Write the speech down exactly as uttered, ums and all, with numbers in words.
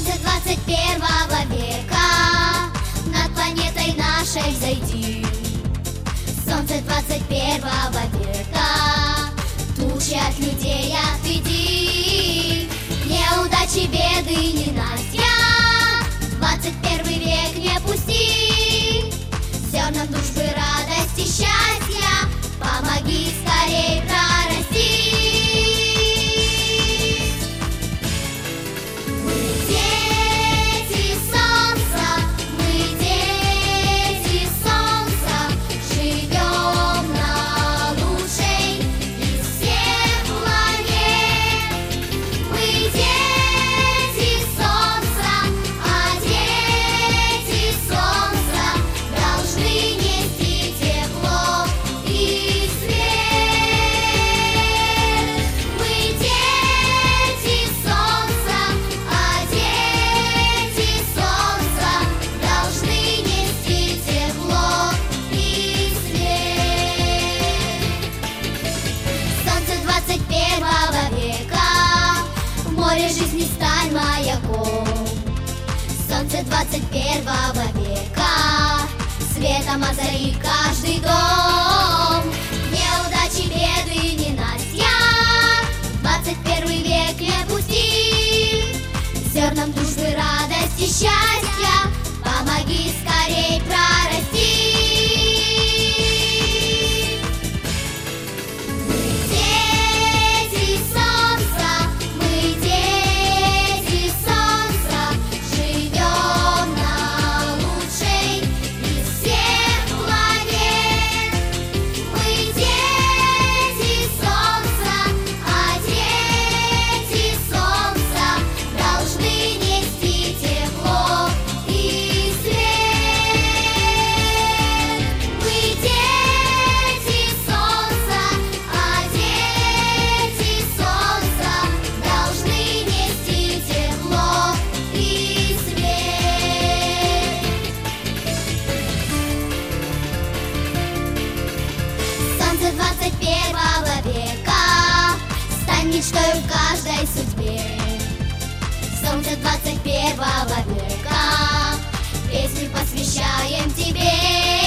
Солнце двадцать первого века, над планетой нашей взойди. Солнце двадцать первого века, тучи от людей отведи. Неудачи, беды, ненастья двадцать первый век не пусти. Зернам дружбы, радости, счастья помоги скорей прорасти. Море жизни стань маяком. Солнце двадцать первого века, светом озари каждый дом. Неудачи, беды, ненастья двадцать первый век не пусти. Зернам дружбы, радости, счастья помоги скорей прорасти. двадцать первого века, стань мечтой в каждой судьбе. Солнце двадцать первого века, песню посвящаем тебе.